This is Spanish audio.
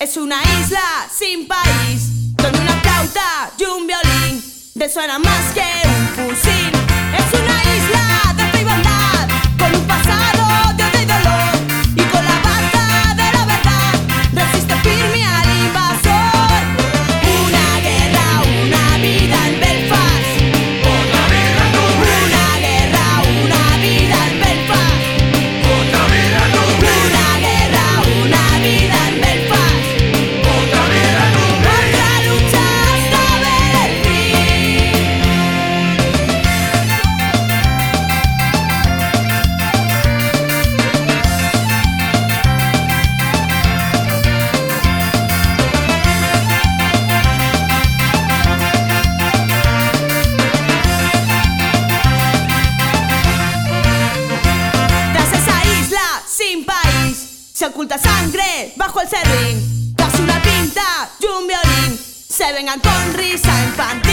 Es una isla sin país, donde una flauta y un violín resuenan más que un fusil. Es una isla de fe y bondad, con un pasado de odio y dolor, y con la bata de la verdad resiste firme al invasor. Una guerra, una vida en Belfast. Otra vida en Dublín. Una guerra, una vida en Belfast. Otra vida en Dublín. Una guerra, una vida en Belfast. Otra vida en Dublín. Otra lucha hasta ver el fin. Tras esa isla sin país se oculta sangre bajo el serrín. Tras una pinta y un violín se vengan con risa en pantalla.